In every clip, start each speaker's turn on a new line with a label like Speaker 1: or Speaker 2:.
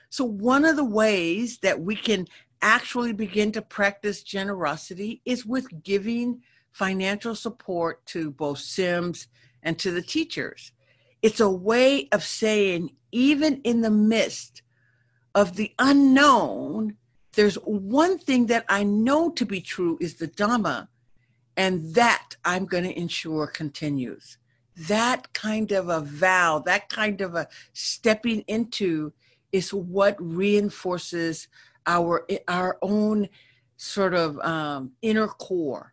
Speaker 1: So one of the ways that we can actually begin to practice generosity is with giving financial support to both Sims and to the teachers. It's a way of saying, even in the midst of the unknown, there's one thing that I know to be true is the Dhamma, and that I'm going to ensure continues. That kind of a vow, that kind of a stepping into is what reinforces our own sort of inner core.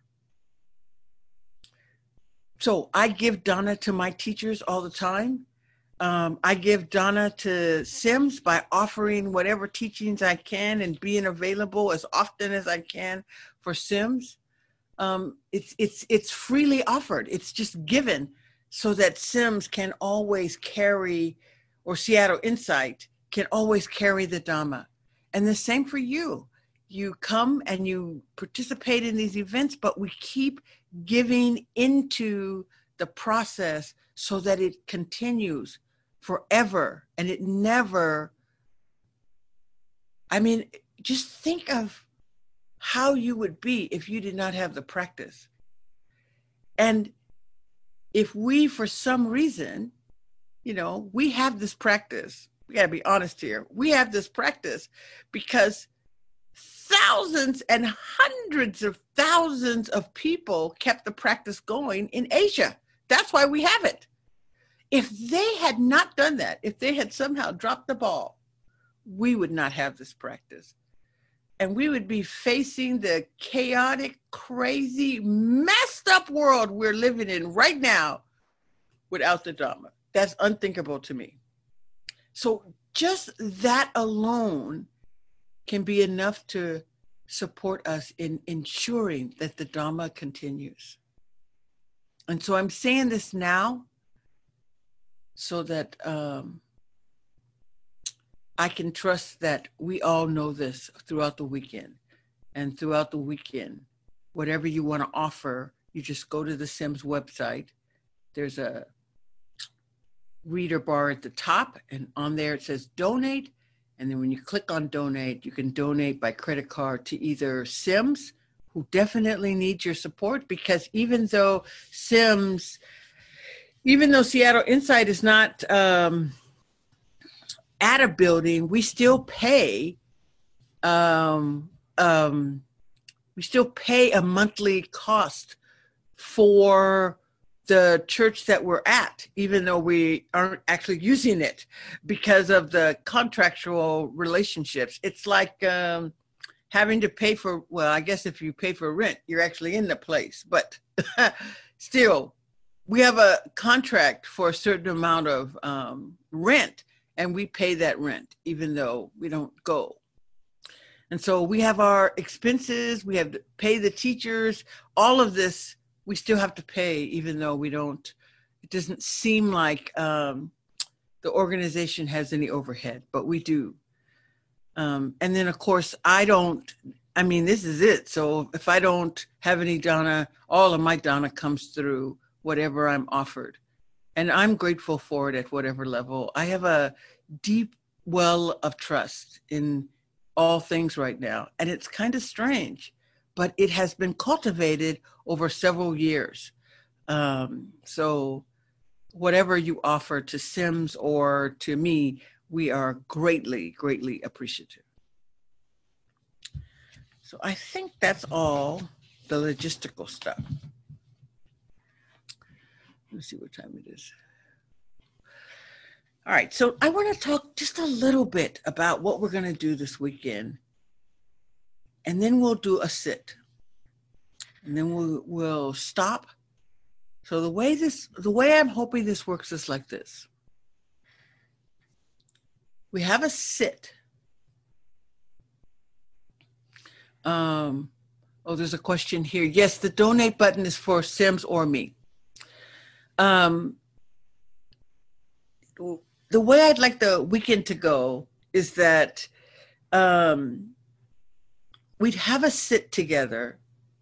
Speaker 1: So I give dana to my teachers all the time. I give dana to Sims by offering whatever teachings I can and being available as often as I can for Sims. It's freely offered. It's just given so that Sims can always carry, or Seattle Insight can always carry the Dhamma. And the same for you. You come and you participate in these events, but we keep giving into the process so that it continues forever and it never, I mean, just think of how you would be if you did not have the practice. And if we, for some reason, we have this practice, we got to be honest here, we have this practice because thousands and hundreds of thousands of people kept the practice going in Asia. That's why we have it. If they had not done that, if they had somehow dropped the ball, we would not have this practice. And we would be facing the chaotic, crazy, messed up world we're living in right now without the Dhamma. That's unthinkable to me. So just that alone can be enough to support us in ensuring that the Dhamma continues. And so I'm saying this now so that I can trust that we all know this throughout the weekend. And throughout the weekend, whatever you want to offer, you just go to the Sims website. There's a reader bar at the top, and on there it says donate. And then when you click on donate, you can donate by credit card to either Sims, who definitely need your support, because even though Seattle Insight is not at a building, we still pay a monthly cost for the church that we're at, even though we aren't actually using it because of the contractual relationships. It's like having to pay for, well, I guess if you pay for rent, you're actually in the place, but still, we have a contract for a certain amount of rent, and we pay that rent even though we don't go. And so we have our expenses, we have to pay the teachers, all of this we still have to pay, even though we don't, it doesn't seem like the organization has any overhead, but we do. And then of course, this is it. So if I don't have any dana, all of my dana comes through whatever I'm offered. And I'm grateful for it at whatever level. I have a deep well of trust in all things right now. And it's kind of strange, but it has been cultivated over several years. So whatever you offer to Sims or to me, we are greatly, greatly appreciative. So I think that's all the logistical stuff. Let's see what time it is. All right, so I want to talk just a little bit about what we're going to do this weekend. And then we'll do a sit. And then we'll stop. So the way I'm hoping this works is like this. We have a sit. There's a question here. Yes, the donate button is for Sims or me. The way I'd like the weekend to go is that we'd have a sit together,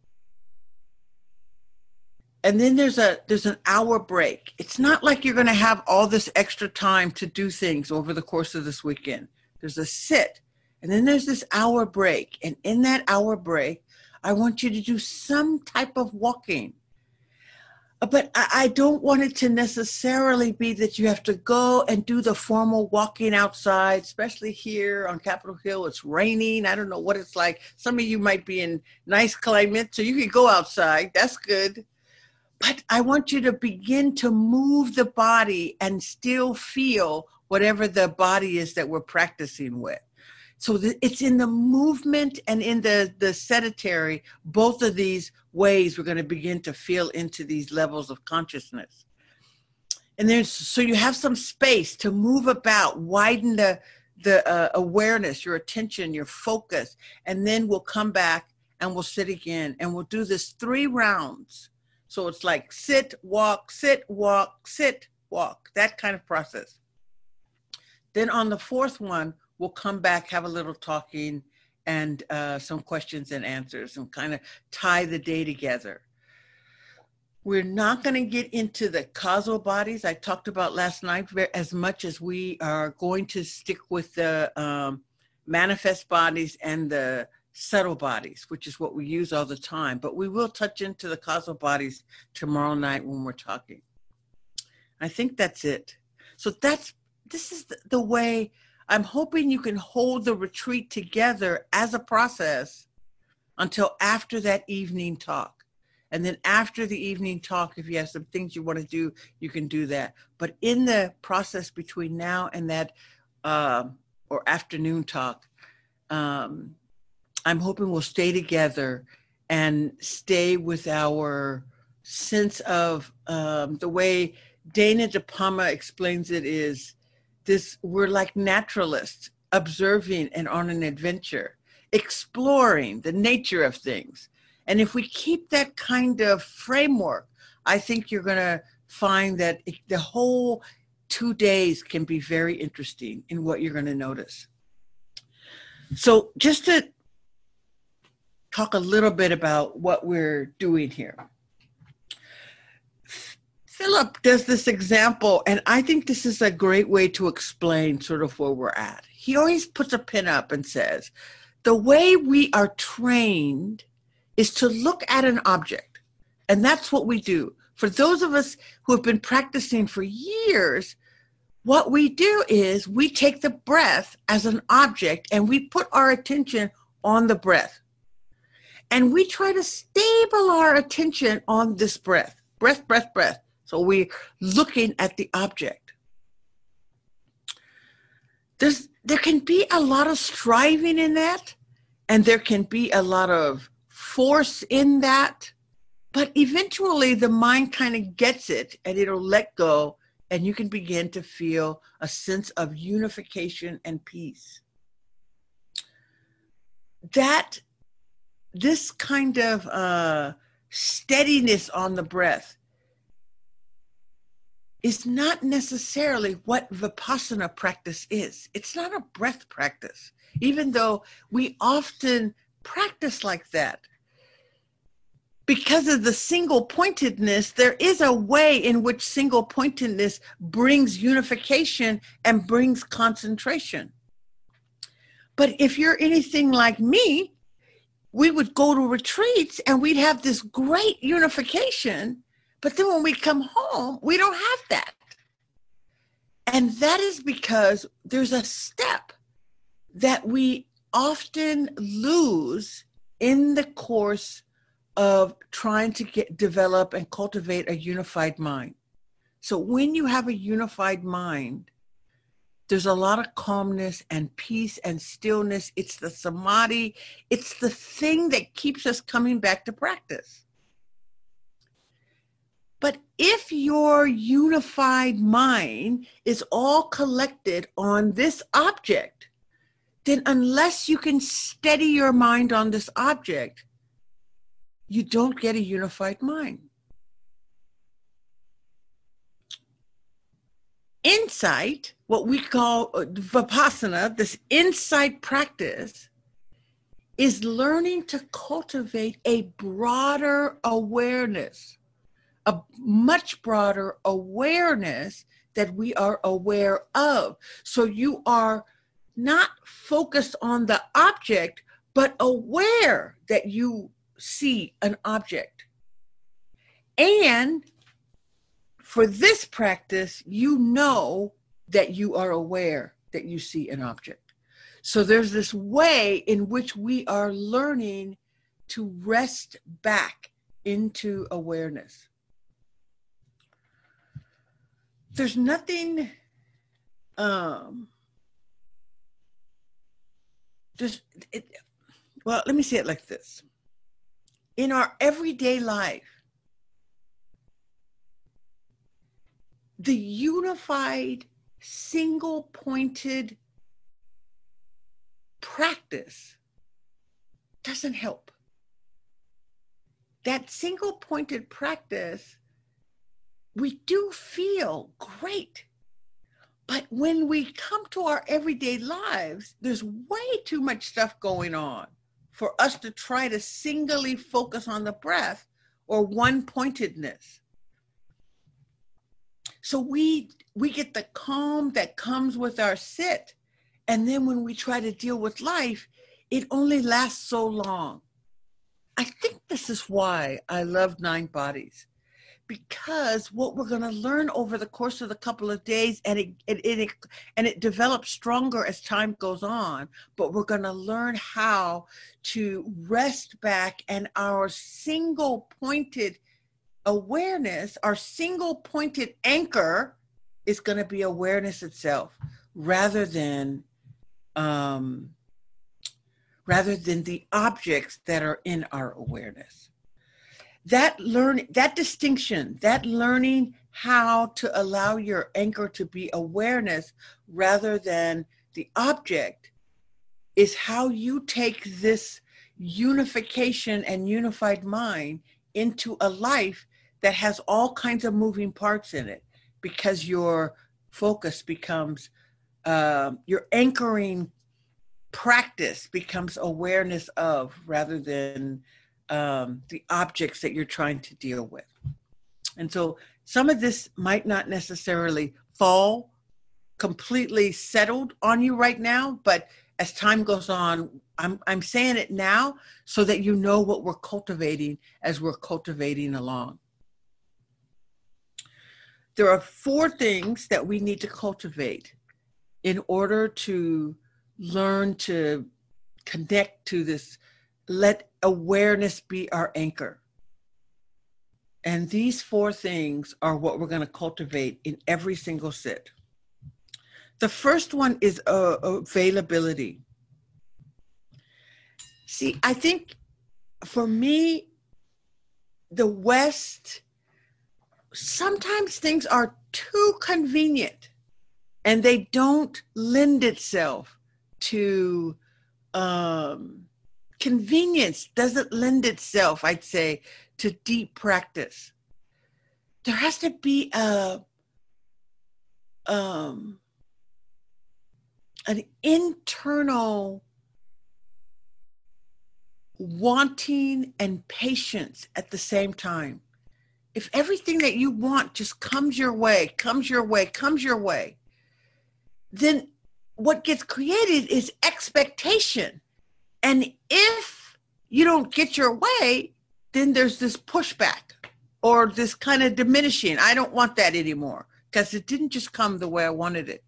Speaker 1: and then there's an hour break. It's not like you're going to have all this extra time to do things over the course of this weekend. there's a sit, and then there's this hour break. And in that hour break, I want you to do some type of walking. But I don't want it to necessarily be that you have to go and do the formal walking outside, especially here on Capitol Hill. It's raining. I don't know what it's like. Some of you might be in nice climate, so you can go outside. That's good. But I want you to begin to move the body and still feel whatever the body is that we're practicing with. So it's in the movement and in the sedentary, both of these ways we're going to begin to feel into these levels of consciousness. And so you have some space to move about, widen the awareness, your attention, your focus, and then we'll come back and we'll sit again. And we'll do this 3 rounds. So it's like sit, walk, that kind of process. Then on the 4th one, we'll come back, have a little talking and some questions and answers and kind of tie the day together. We're not going to get into the causal bodies I talked about last night as much as we are going to stick with the manifest bodies and the subtle bodies, which is what we use all the time. But we will touch into the causal bodies tomorrow night when we're talking. I think that's it. So this is the way I'm hoping you can hold the retreat together as a process until after that evening talk. And then after the evening talk, if you have some things you want to do, you can do that. But in the process between now and that or afternoon talk, I'm hoping we'll stay together and stay with our sense of the way Dana De Palma explains it is, we're like naturalists observing and on an adventure, exploring the nature of things. And if we keep that kind of framework, I think you're going to find that the whole 2 days can be very interesting in what you're going to notice. So just to talk a little bit about what we're doing here. Philip does this example, and I think this is a great way to explain sort of where we're at. He always puts a pin up and says, the way we are trained is to look at an object, and that's what we do. For those of us who have been practicing for years, what we do is we take the breath as an object and we put our attention on the breath. And we try to stable our attention on this breath. Breath, breath, breath. So we're looking at the object. There can be a lot of striving in that, and there can be a lot of force in that, but eventually the mind kind of gets it and it'll let go, and you can begin to feel a sense of unification and peace. This kind of steadiness on the breath is not necessarily what Vipassana practice is. It's not a breath practice, even though we often practice like that. Because of the single pointedness, there is a way in which single pointedness brings unification and brings concentration. But if you're anything like me, we would go to retreats and we'd have this great unification, but then when we come home, we don't have that. And that is because there's a step that we often lose in the course of trying to develop and cultivate a unified mind. So when you have a unified mind, there's a lot of calmness and peace and stillness. It's the samadhi. It's the thing that keeps us coming back to practice. But if your unified mind is all collected on this object, then unless you can steady your mind on this object, you don't get a unified mind. Insight, what we call Vipassana, this insight practice, is learning to cultivate a broader awareness, a much broader awareness that we are aware of. So you are not focused on the object, but aware that you see an object. And for this practice, you know that you are aware that you see an object. So there's this way in which we are learning to rest back into awareness. There's nothing, well, let me say it like this. In our everyday life, the unified, single-pointed practice doesn't help. That single-pointed practice, we do feel great. But when we come to our everyday lives, there's way too much stuff going on for us to try to singly focus on the breath or one-pointedness. So we get the calm that comes with our sit. And then when we try to deal with life, it only lasts so long. I think this is why I love Nine Bodies, because what we're going to learn over the course of the couple of days, and it develops stronger as time goes on, but we're going to learn how to rest back, and our single-pointed awareness, our single-pointed anchor is going to be awareness itself, rather than the objects that are in our awareness. That distinction, that learning how to allow your anchor to be awareness rather than the object, is how you take this unification and unified mind into a life that has all kinds of moving parts in it, because your focus becomes, your anchoring practice becomes awareness of, rather than the objects that you're trying to deal with. And so some of this might not necessarily fall completely settled on you right now, but as time goes on, I'm saying it now so that you know what we're cultivating as we're cultivating along. There are 4 things that we need to cultivate in order to learn to connect to this. Let awareness be our anchor. And these 4 things are what we're going to cultivate in every single sit. The first one is availability. See, I think for me, the West, sometimes things are too convenient and they don't lend itself to, convenience doesn't lend itself, I'd say, to deep practice. There has to be an internal wanting and patience at the same time. If everything that you want just comes your way, then what gets created is expectation. And if you don't get your way, then there's this pushback or this kind of diminishing. I don't want that anymore because it didn't just come the way I wanted it.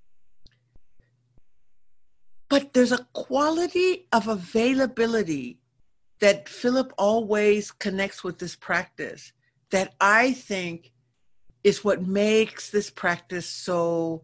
Speaker 1: But there's a quality of availability that Philip always connects with this practice that I think is what makes this practice so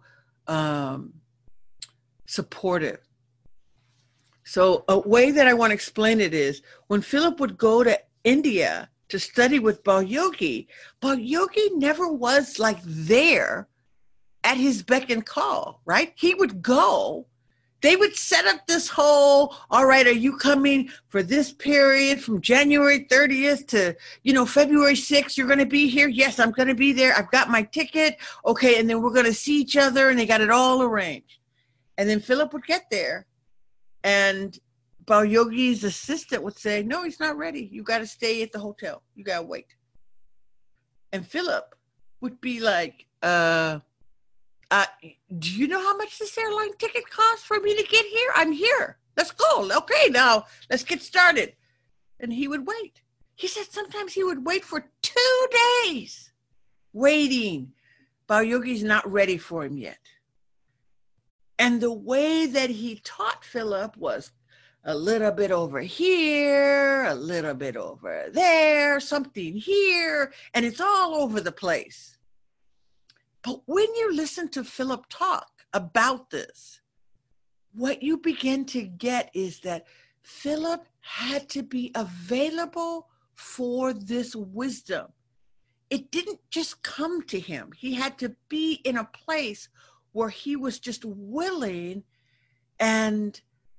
Speaker 1: supportive. So a way that I want to explain it is, when Philip would go to India to study with Bal-Yogi never was like there at his beck and call, right? He would go. They would set up this whole, all right, are you coming for this period from January 30th to, February 6th, you're going to be here? Yes, I'm going to be there. I've got my ticket. Okay, and then we're going to see each other, and they got it all arranged. And then Philip would get there, and Bal-Yogi's assistant would say, no, he's not ready. You got to stay at the hotel. You got to wait. And Philip would be like, uh, do you know how much this airline ticket costs for me to get here? I'm here. Let's go. Okay, now let's get started. And he would wait. He said sometimes he would wait for 2 days waiting. Bal-Yogi's not ready for him yet. And the way that he taught Philip was a little bit over here, a little bit over there, something here, and it's all over the place. But when you listen to Philip talk about this, what you begin to get is that Philip had to be available for this wisdom. It didn't just come to him. He had to be in a place where he was just willing and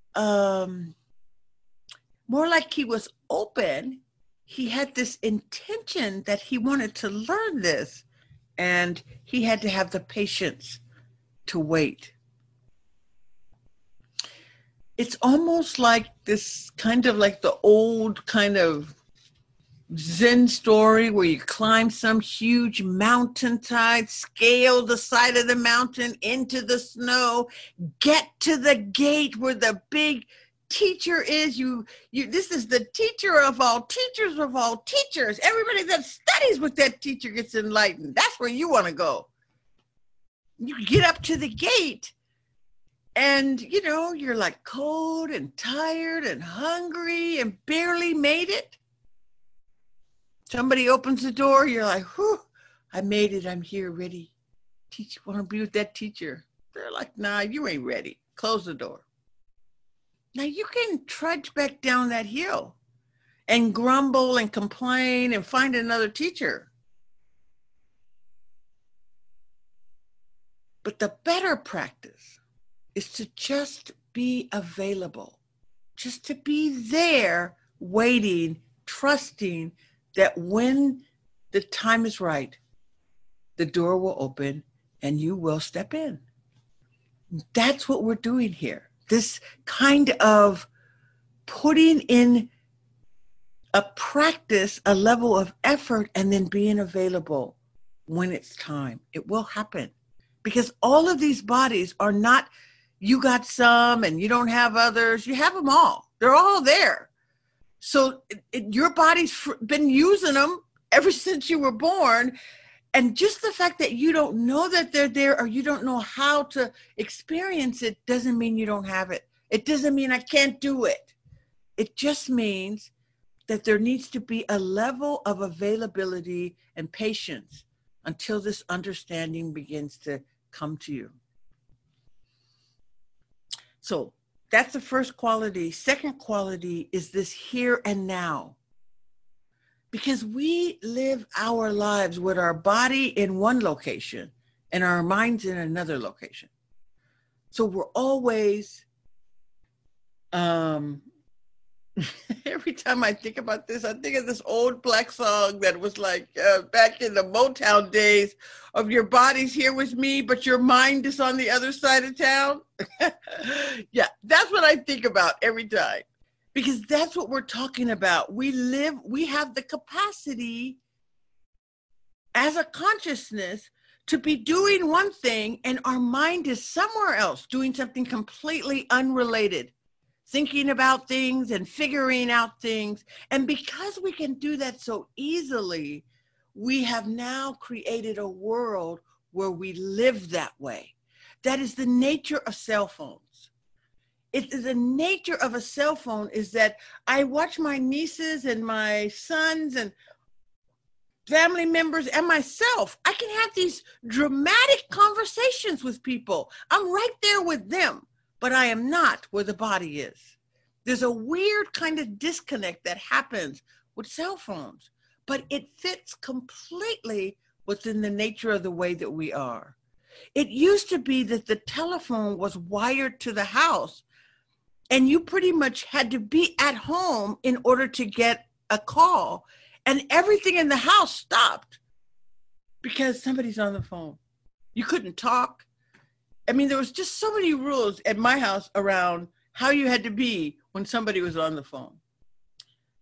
Speaker 1: more like he was open. He had this intention that he wanted to learn this, and he had to have the patience to wait. It's almost like this kind of like the old kind of Zen story where you climb some huge mountainside, scale the side of the mountain into the snow, get to the gate where the big teacher is. This is the teacher of all teachers of all teachers. Everybody that studies with that teacher gets enlightened. That's where you want to go. You get up to the gate and, you're like cold and tired and hungry and barely made it. Somebody opens the door, you're like, whew, I made it, I'm here, ready. Want to be with that teacher. They're like, nah, you ain't ready. Close the door. Now you can trudge back down that hill and grumble and complain and find another teacher. But the better practice is to just be available, just to be there, waiting, trusting that when the time is right, the door will open and you will step in. That's what we're doing here. This kind of putting in a practice, a level of effort, and then being available when it's time. It will happen. Because all of these bodies are not, you got some and you don't have others. You have them all. They're all there. So your body's been using them ever since you were born. And just the fact that you don't know that they're there or you don't know how to experience it doesn't mean you don't have it. It doesn't mean I can't do it. It just means that there needs to be a level of availability and patience until this understanding begins to come to you. So that's the first quality. Second quality is this here and now. Because we live our lives with our body in one location and our minds in another location. So we're always, every time I think about this, I think of this old black song that was like back in the Motown days of your body's here with me, but your mind is on the other side of town. Yeah, that's what I think about every time. Because that's what we're talking about. We have the capacity as a consciousness to be doing one thing and our mind is somewhere else doing something completely unrelated, thinking about things and figuring out things. And because we can do that so easily, we have now created a world where we live that way. That is the nature of cell phones. It is the nature of a cell phone is that I watch my nieces and my sons and family members and myself. I can have these dramatic conversations with people. I'm right there with them, but I am not where the body is. There's a weird kind of disconnect that happens with cell phones, but it fits completely within the nature of the way that we are. It used to be that the telephone was wired to the house and you pretty much had to be at home in order to get a call. And everything in the house stopped because somebody's on the phone. You couldn't talk. I mean, there was just so many rules at my house around how you had to be when somebody was on the phone.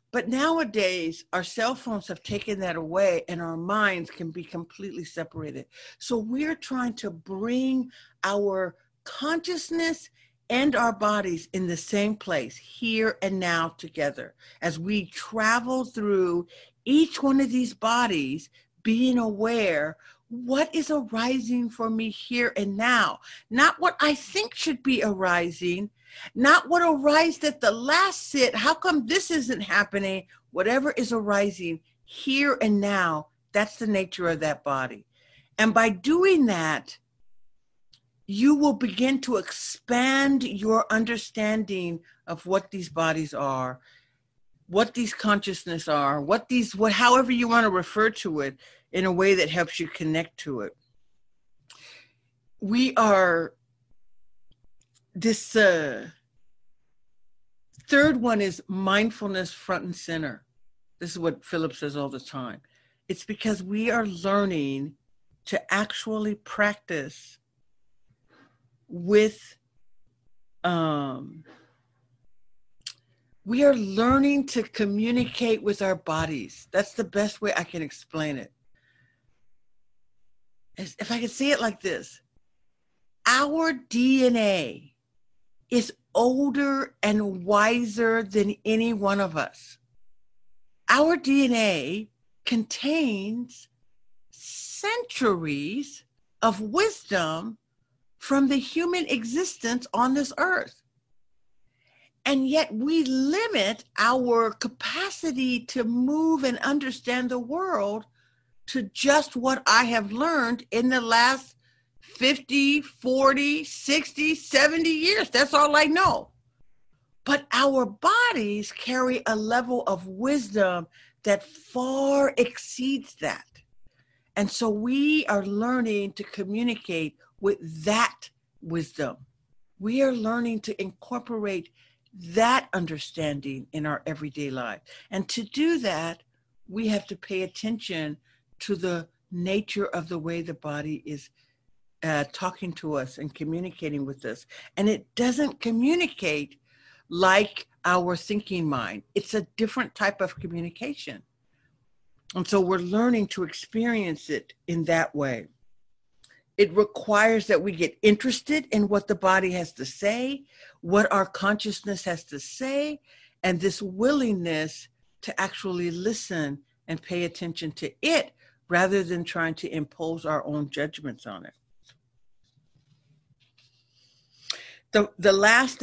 Speaker 1: But nowadays, our cell phones have taken that away and our minds can be completely separated. So we're trying to bring our consciousness and our bodies in the same place, here and now together, as we travel through each one of these bodies, being aware what is arising for me here and now, not what I think should be arising, not what arised at the last sit. How come this isn't happening? Whatever is arising here and now, that's the nature of that body. And by doing that, you will begin to expand your understanding of what these bodies are, what these consciousness are, however you want to refer to it, in a way that helps you connect to it. We are, this third one is mindfulness front and center. This is what Philip says all the time. It's because we are learning to actually practice with, we are learning to communicate with our bodies. That's the best way I can explain it. If I could say it like this, our DNA is older and wiser than any one of us. Our DNA contains centuries of wisdom from the human existence on this earth. And yet we limit our capacity to move and understand the world to just what I have learned in the last 50, 40, 60, 70 years. That's all I know. But our bodies carry a level of wisdom that far exceeds that. And so we are learning to communicate with that wisdom. We are learning to incorporate that understanding in our everyday life. And to do that, we have to pay attention to the nature of the way the body is talking to us and communicating with us. And it doesn't communicate like our thinking mind. It's a different type of communication. And so we're learning to experience it in that way. It requires that we get interested in what the body has to say, what our consciousness has to say, and this willingness to actually listen and pay attention to it rather than trying to impose our own judgments on it. The last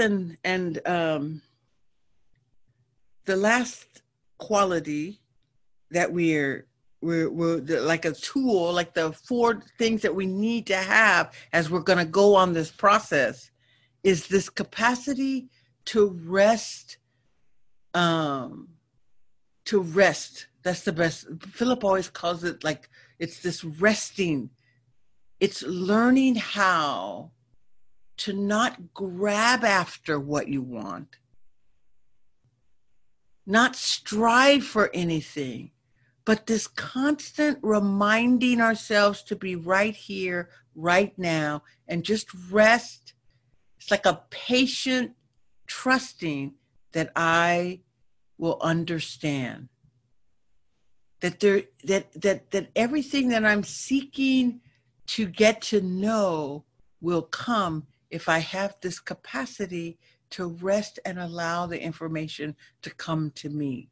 Speaker 1: the last quality that we're like a tool, like the 4 things that we need to have as we're going to go on this process, is this capacity to rest. To rest. That's the best. Philip always calls it like, it's this resting. It's learning how to not grab after what you want, not strive for anything, but this constant reminding ourselves to be right here, right now, and just rest. It's like a patient trusting that I will understand. That everything that I'm seeking to get to know will come if I have this capacity to rest and allow the information to come to me.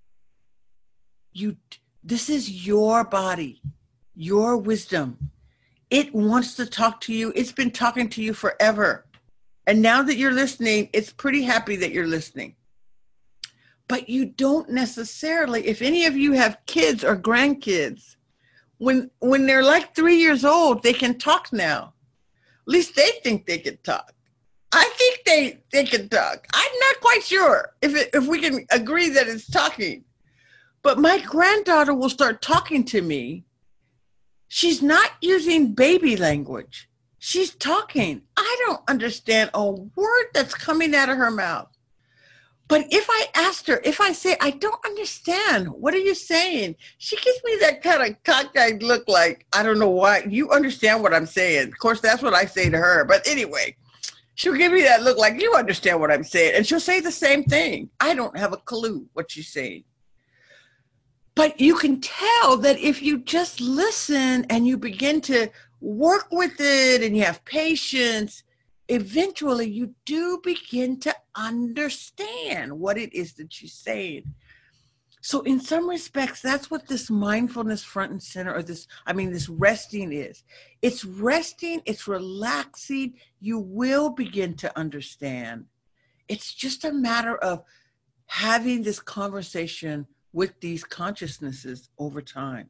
Speaker 1: This is your body, your wisdom. It wants to talk to you. It's been talking to you forever. And now that you're listening, it's pretty happy that you're listening. But you don't necessarily, if any of you have kids or grandkids, when they're like 3 years old, they can talk now. At least they think they can talk. I think they can talk. I'm not quite sure if we can agree that it's talking. But my granddaughter will start talking to me. She's not using baby language. She's talking. I don't understand a word that's coming out of her mouth. But if I asked her, if I say, I don't understand, what are you saying? She gives me that kind of cockeyed look like, I don't know why. You understand what I'm saying. Of course, that's what I say to her. But anyway, She'll give me that look like, you understand what I'm saying. And she'll say the same thing. I don't have a clue what she's saying. But you can tell that if you just listen and you begin to work with it and you have patience, eventually you do begin to understand what it is that she's saying. So in some respects, that's what this mindfulness front and center, or this resting is. It's resting, it's relaxing. You will begin to understand. It's just a matter of having this conversation with these consciousnesses over time.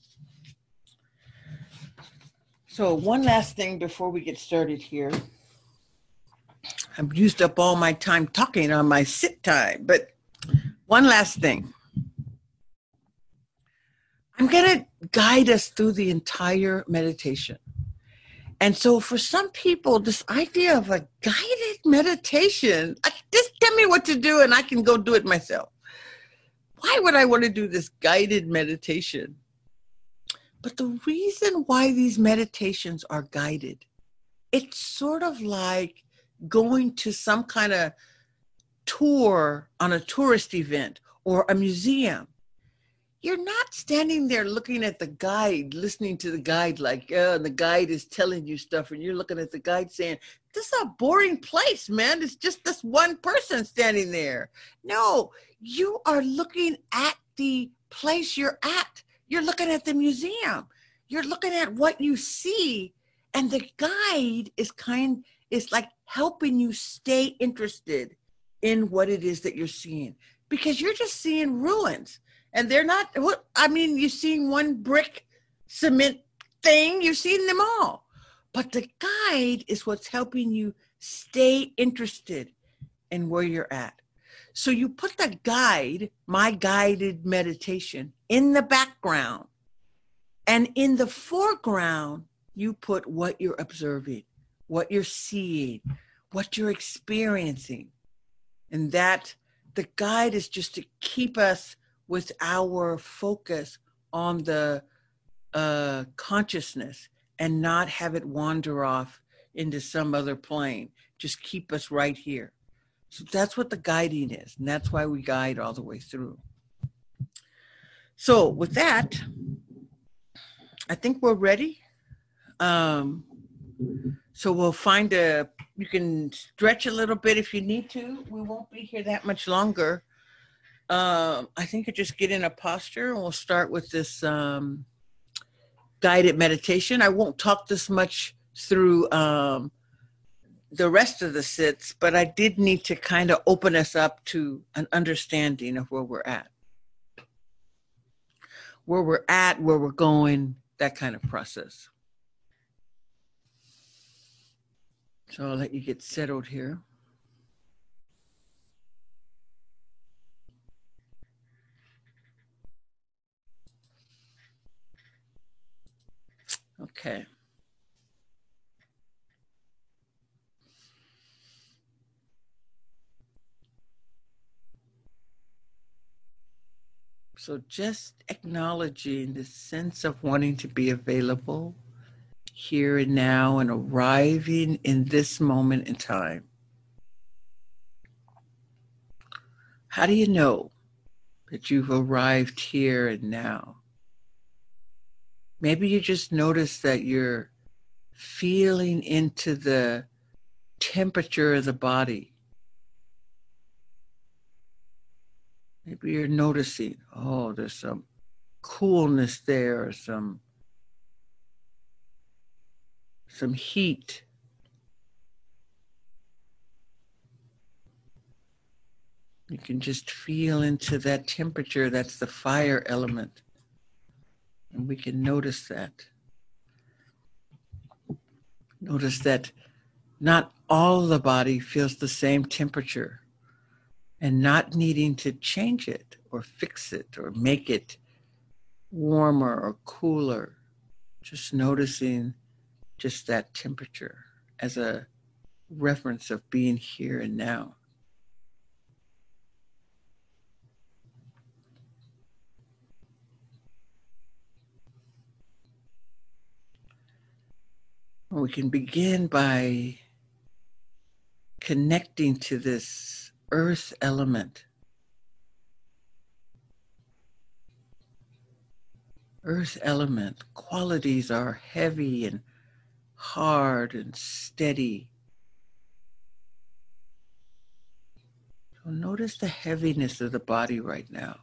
Speaker 1: So one last thing before we get started here. I've used up all my time talking on my sit time, but one last thing. I'm going to guide us through the entire meditation. And so for some people, this idea of a guided meditation, just tell me what to do and I can go do it myself. Why would I want to do this guided meditation? But the reason why these meditations are guided, it's sort of like going to some kind of tour on a tourist event or a museum. You're not standing there looking at the guide, listening to the guide like, and the guide is telling you stuff, and you're looking at the guide saying, this is a boring place, man. It's just this one person standing there. No, you are looking at the place you're at. You're looking at the museum. You're looking at what you see, and the guide is like helping you stay interested in what it is that you're seeing, because you're just seeing ruins. And they're not, you're seeing one brick cement thing, you're seeing them all. But the guide is what's helping you stay interested in where you're at. So you put the guide, my guided meditation, in the background. And in the foreground, you put what you're observing, what you're seeing, what you're experiencing. And that the guide is just to keep us with our focus on the consciousness and not have it wander off into some other plane. Just keep us right here. So that's what the guiding is. And that's why we guide all the way through. So with that, I think we're ready. So we'll you can stretch a little bit if you need to. We won't be here that much longer. I think you just get in a posture and we'll start with this guided meditation. I won't talk this much through the rest of the sits, but I did need to kind of open us up to an understanding of where we're at, where we're going, that kind of process. So I'll let you get settled here. Okay. So just acknowledging the sense of wanting to be available here and now and arriving in this moment in time. How do you know that you've arrived here and now? Maybe you just notice that you're feeling into the temperature of the body. Maybe you're noticing, oh, there's some coolness there, or some heat. You can just feel into that temperature. That's the fire element. And we can notice that. Notice that not all the body feels the same temperature, and not needing to change it or fix it or make it warmer or cooler. Just noticing just that temperature as a reference of being here and now. We can begin by connecting to this earth element. Earth element qualities are heavy and hard and steady. So notice the heaviness of the body right now.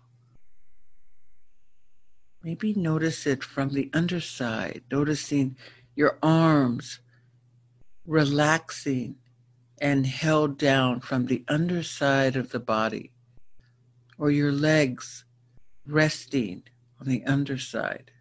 Speaker 1: Maybe notice it from the underside, noticing your arms relaxing and held down from the underside of the body, or your legs resting on the underside.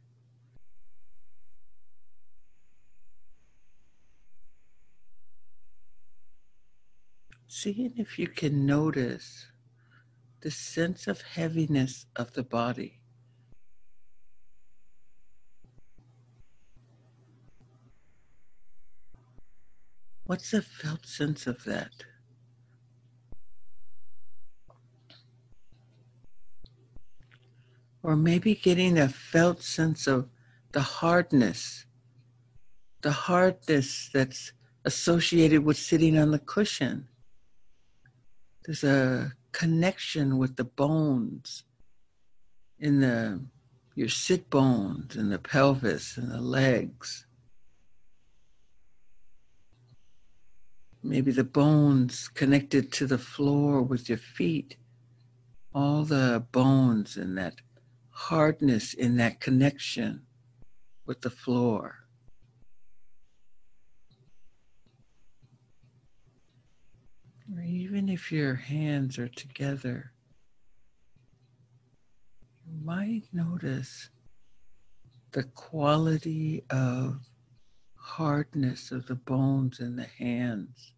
Speaker 1: Seeing if you can notice the sense of heaviness of the body. What's the felt sense of that? Or maybe getting a felt sense of the hardness that's associated with sitting on the cushion. There's a connection with the bones in your sit bones and the pelvis and the legs. Maybe the bones connected to the floor with your feet. All the bones and that hardness in that connection with the floor. Or even if your hands are together, you might notice the quality of hardness of the bones in the hands.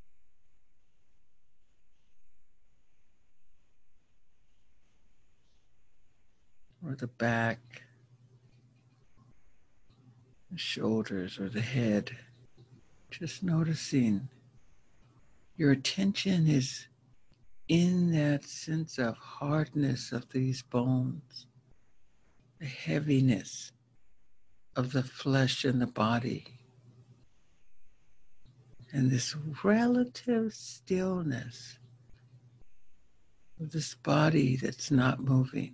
Speaker 1: Or the back, the shoulders, or the head. Just noticing your attention is in that sense of hardness of these bones, the heaviness of the flesh in the body, and this relative stillness of this body that's not moving.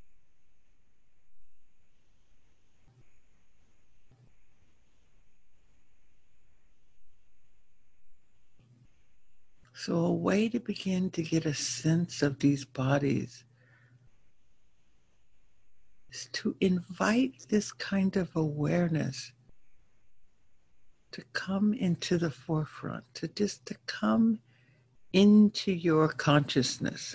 Speaker 1: So a way to begin to get a sense of these bodies is to invite this kind of awareness to come into the forefront, to come into your consciousness.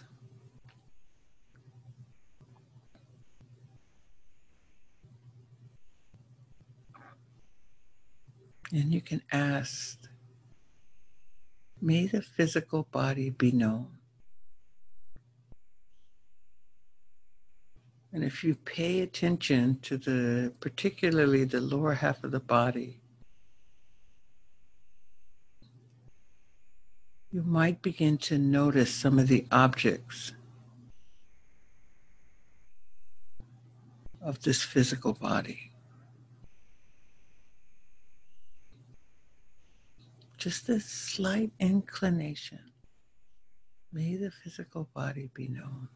Speaker 1: And you can ask, may the physical body be known. And if you pay attention to particularly the lower half of the body, you might begin to notice some of the objects of this physical body. Just a slight inclination. May the physical body be known.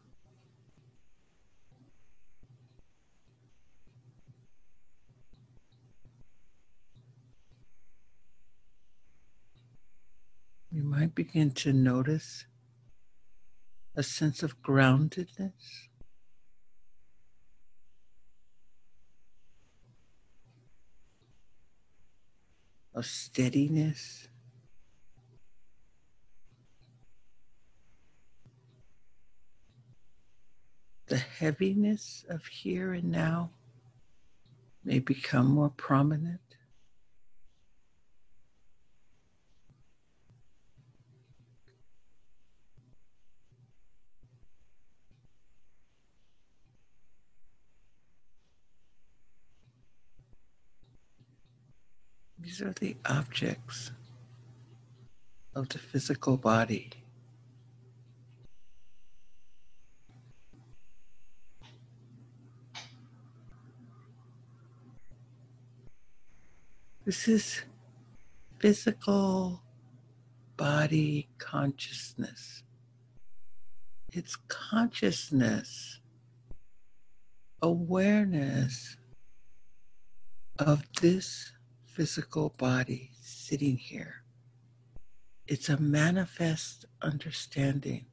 Speaker 1: You might begin to notice a sense of groundedness, of steadiness, the heaviness of here and now may become more prominent. These are the objects of the physical body. This is physical body consciousness. It's consciousness, awareness of this physical body sitting here. It's a manifest understanding.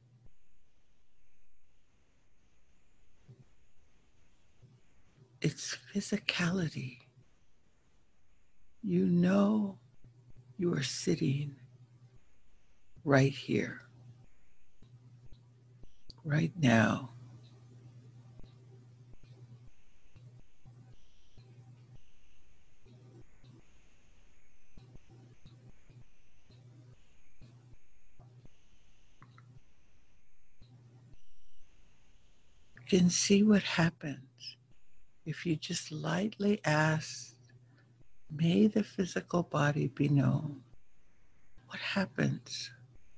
Speaker 1: It's physicality. You know you are sitting right here, right now. You can see what happens if you just lightly ask, may the physical body be known. What happens?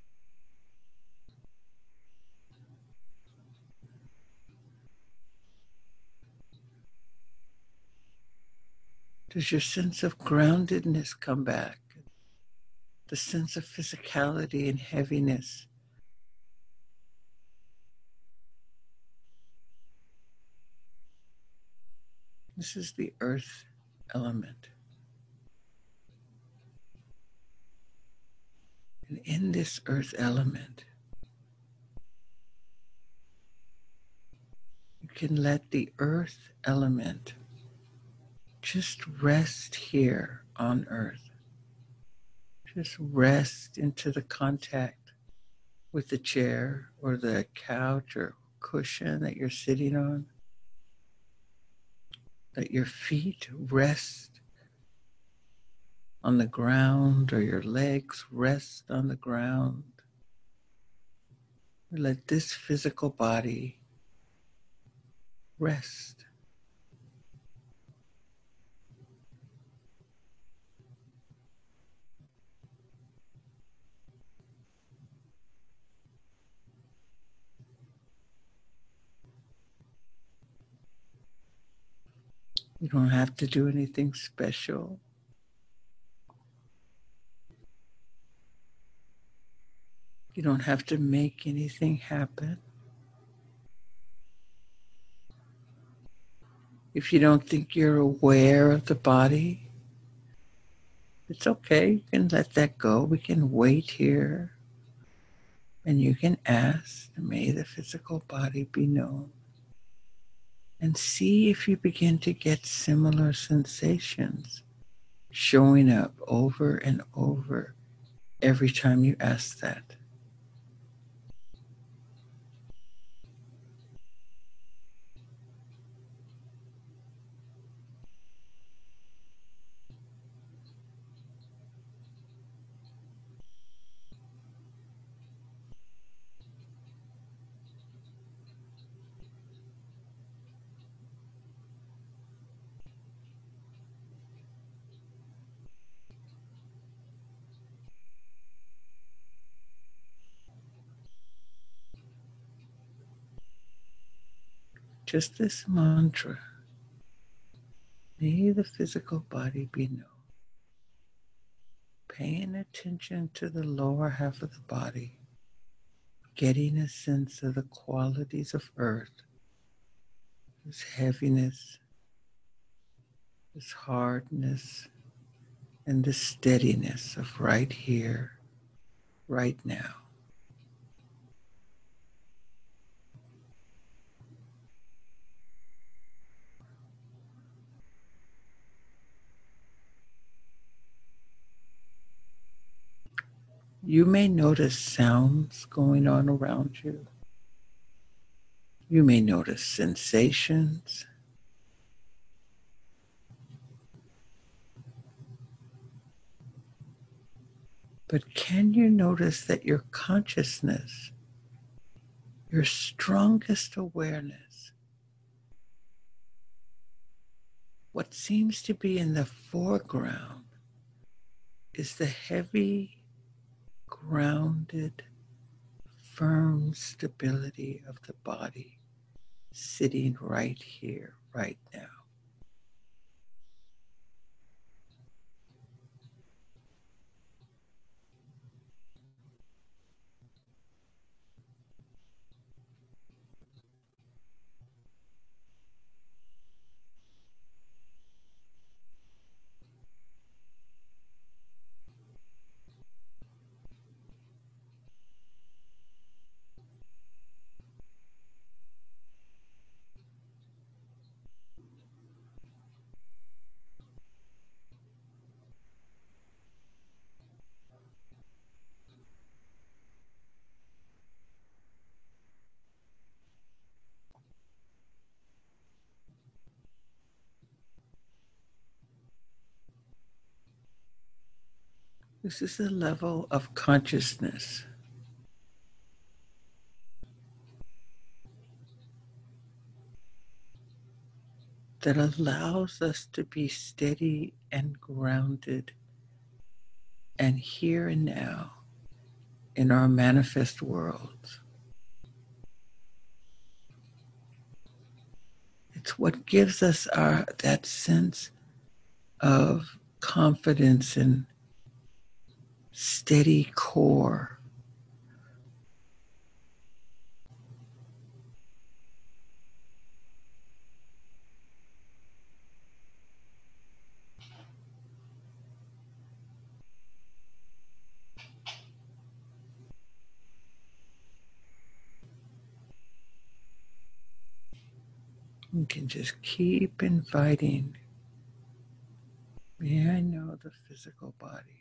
Speaker 1: Does your sense of groundedness come back? The sense of physicality and heaviness? This is the earth element. And in this earth element, you can let the earth element just rest here on earth. Just rest into the contact with the chair or the couch or cushion that you're sitting on. Let your feet rest on the ground or your legs rest on the ground. Let this physical body rest. You don't have to do anything special. You don't have to make anything happen. If you don't think you're aware of the body, it's okay. You can let that go. We can wait here. And you can ask, may the physical body be known. And see if you begin to get similar sensations showing up over and over every time you ask that. Just this mantra, may the physical body be known. Paying attention to the lower half of the body, getting a sense of the qualities of earth, this heaviness, this hardness, and this steadiness of right here, right now. You may notice sounds going on around you. You may notice sensations. But can you notice that your consciousness, your strongest awareness, what seems to be in the foreground is the heavy, grounded, firm stability of the body sitting right here, right now. This is a level of consciousness that allows us to be steady and grounded and here and now in our manifest worlds. It's what gives us that sense of confidence and steady core. You can just keep inviting. May I know the physical body?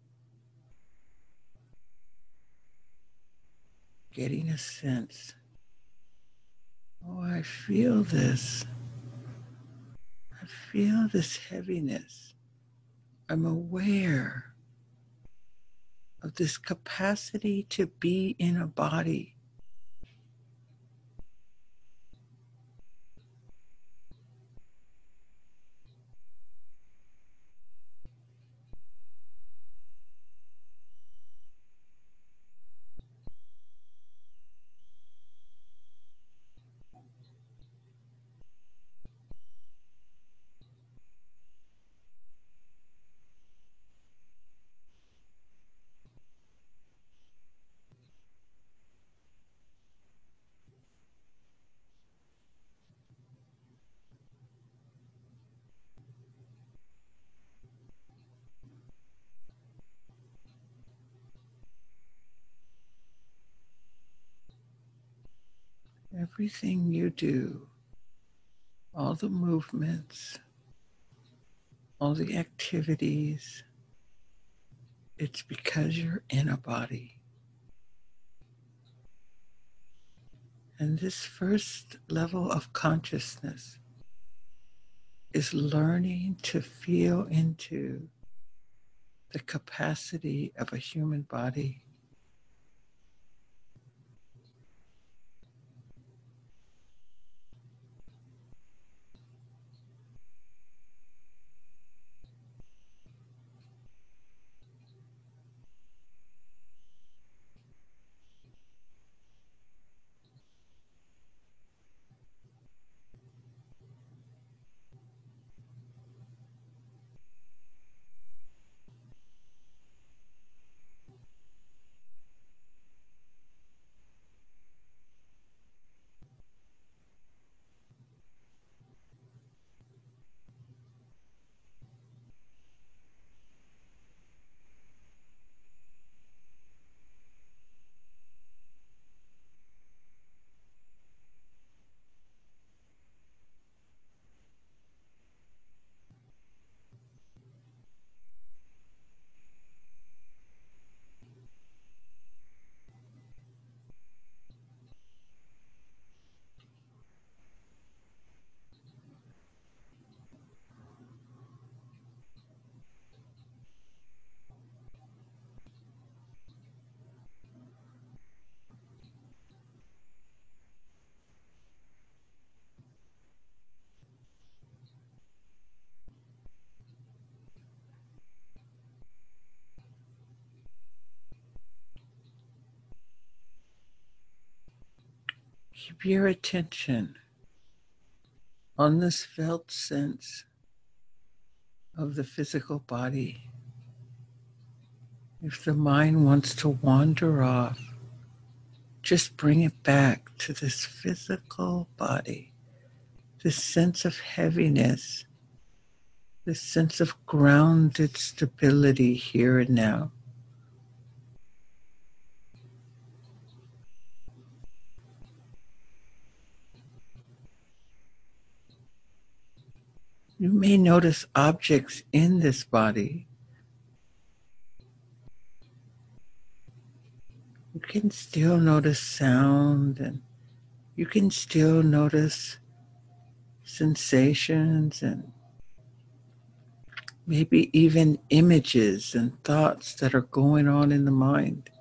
Speaker 1: Getting a sense. Oh, I feel this. I feel this heaviness. I'm aware of this capacity to be in a body. Everything you do, all the movements, all the activities, it's because you're in a body. And this first level of consciousness is learning to feel into the capacity of a human body. Keep your attention on this felt sense of the physical body. If the mind wants to wander off, just bring it back to this physical body, this sense of heaviness, this sense of grounded stability here and now. You may notice objects in this body. You can still notice sound, and you can still notice sensations, and maybe even images and thoughts that are going on in the mind.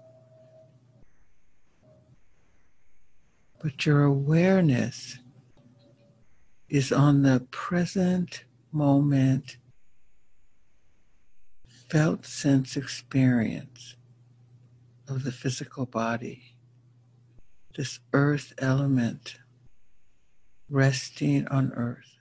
Speaker 1: But your awareness is on the present moment, felt sense experience of the physical body, this earth element resting on earth.